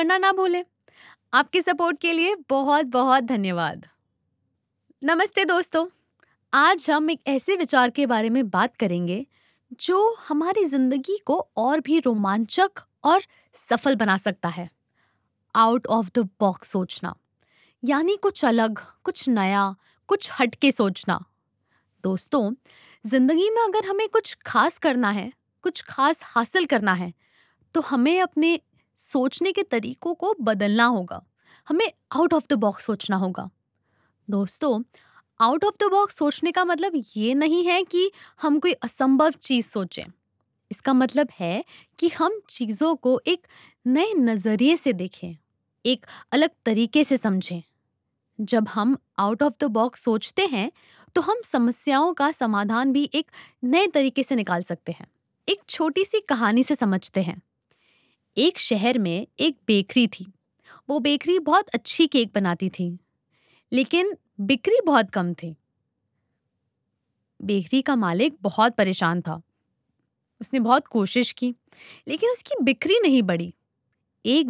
करना ना भूलें। आपके सपोर्ट के लिए बहुत बहुत धन्यवाद। नमस्ते दोस्तों, आज हम एक ऐसे विचार के बारे में बात करेंगे जो हमारी जिंदगी को और भी रोमांचक और सफल बना सकता है। आउट ऑफ द बॉक्स सोचना, यानी कुछ अलग, कुछ नया, कुछ हटके सोचना। दोस्तों, जिंदगी में अगर हमें कुछ खास करना है, कुछ खास हासिल करना है, तो हमें अपने सोचने के तरीकों को बदलना होगा। हमें आउट ऑफ द बॉक्स सोचना होगा। दोस्तों, आउट ऑफ द बॉक्स सोचने का मतलब ये नहीं है कि हम कोई असंभव चीज सोचें। इसका मतलब है कि हम चीजों को एक नए नजरिए से देखें, एक अलग तरीके से समझें। जब हम आउट ऑफ द बॉक्स सोचते हैं, तो हम समस्याओं का समाधान भी एक नए तरीके से निकाल सकते हैं। एक छोटी सी कहानी से समझते हैं। एक शहर में एक बेकरी थी। वो बेकरी बहुत अच्छी केक बनाती थी, लेकिन बिक्री बहुत कम थी। बेकरी का मालिक बहुत परेशान था। उसने बहुत कोशिश की, लेकिन उसकी बिक्री नहीं बढ़ी। एक